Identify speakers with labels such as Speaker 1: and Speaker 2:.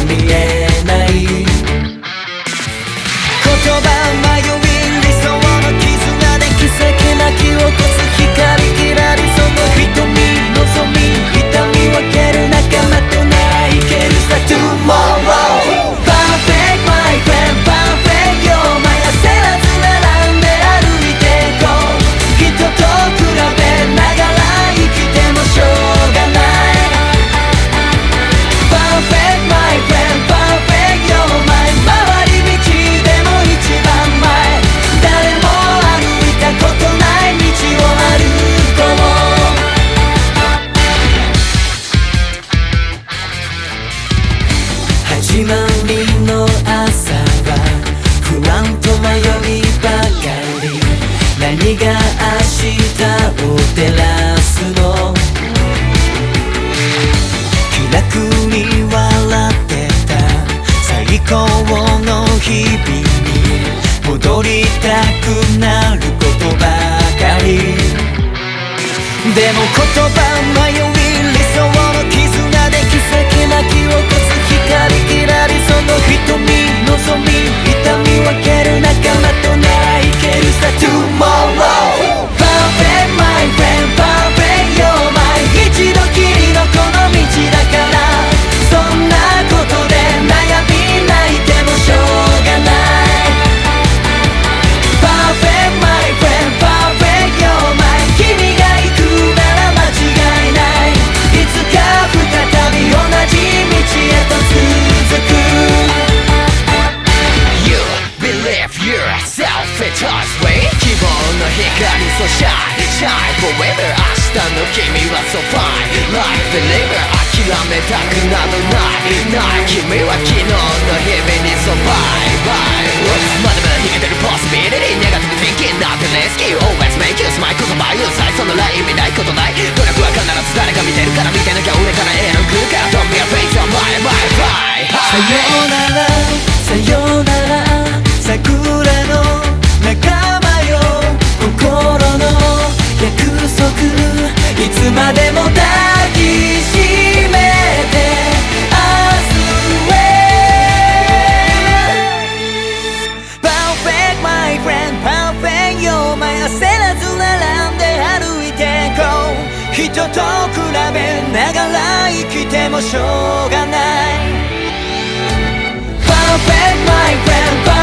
Speaker 1: 見えない。言葉迷い理想の絆で奇跡巻き起こす光きらりその瞳望み痛み分ける仲間とないけるさ Tomorrow Perfect my friend Perfect you're my 焦らず並んで歩いてこう人と比べながら生きてもしょうがない Perfect my friend Perfect you're my 回り道でも一番前誰も歩いたことない道を歩こう始まりの朝は不安と迷いばかり何が明日を照らすの気楽に笑ってた最高の日々に戻りたくなることばかりでも言葉迷い理想の絆で奇跡巻き起こす光きらりその瞳望み痛み分ける仲間とないけるさ Tomorrow Perfect my friend Perfect you're my 一度きりのこの道だからそんなことで悩み泣いてもしょうがない Perfect my friend Perfect you're my 君が行くなら間違いないいつか再び同じ道へと続く You believe yourself it does way 希望の光so shine shine forever 明日の君は so fine like believer 諦めたくなどない君は昨日の日々に so bye bye まだまだ逃げてる possibility ネガティブ thinking nothing risky always make you smile 言葉有罪そのら意味ないことない努力は必ず誰か見てるから見てなきゃ俺からエール来るから Don't be afraid so bye bye bye さよならさよなら桜の仲間よ心の約束いつまでも抱きしめて明日へ Perfect my friend Perfect you're my 焦らず並んで歩いてこう人と比べながら生きてもしょうがない Perfect my friend